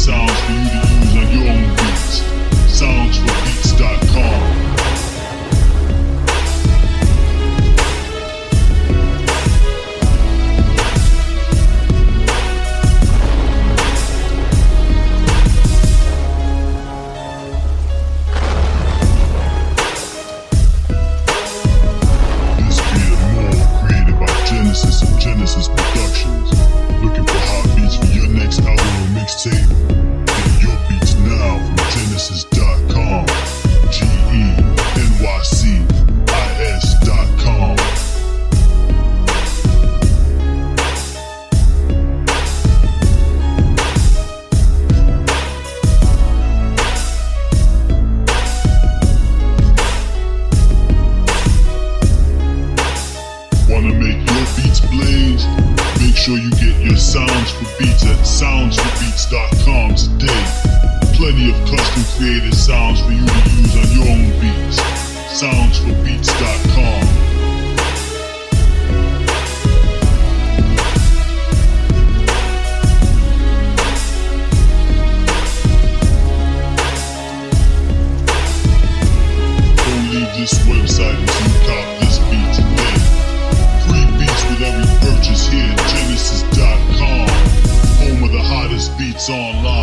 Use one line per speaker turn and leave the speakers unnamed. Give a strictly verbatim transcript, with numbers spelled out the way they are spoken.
sounds for you to use on your own beats. sounds for beats dot com. Genesis of Genesis Productions. Looking for hot beats for your next album or mixtape? Get your beats now from Genesis dot com. G E N Y C I S dot com. Wanna make your beats blaze? Make sure you get your Sounds for Beats at sounds for beats dot com today. Plenty of custom created sounds for you to use on your own beats. sounds for beats dot com. Don't leave this website until you cop this beat today. Free beats with every purchase here at Genesis dot com. Home of the hottest beats online.